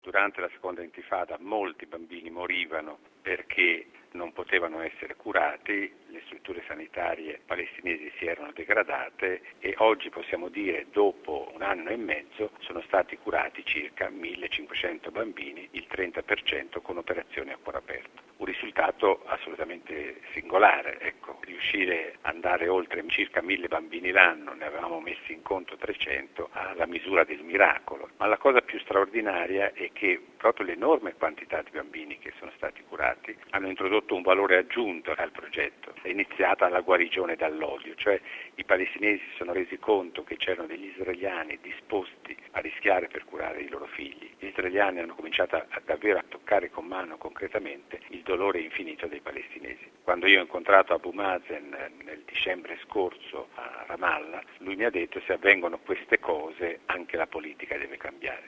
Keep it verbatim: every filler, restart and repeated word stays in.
Durante la seconda intifada molti bambini morivano perché non potevano essere curati, le strutture sanitarie palestinesi si erano degradate e oggi possiamo dire, dopo un anno e mezzo, sono stati curati circa millecinquecento bambini, il trenta per cento con operazioni a cuore aperto. Un risultato assolutamente singolare, ecco, riuscire ad andare oltre circa mille bambini l'anno, ne avevamo messi in conto trecento, alla misura del miracolo. Ma la cosa più straordinaria è che proprio l'enorme quantità di bambini che sono stati curati hanno introdotto un valore aggiunto al progetto. È iniziata la guarigione dall'odio, cioè i palestinesi si sono resi conto che c'erano degli israeliani disposti a rischiare per curare i loro figli. Gli israeliani hanno cominciato a, a davvero a toccare con mano concretamente il dolore infinito dei palestinesi. Quando io ho incontrato Abu Mazen nel dicembre scorso a Ramallah, lui mi ha detto: se avvengono queste cose anche la politica deve cambiare.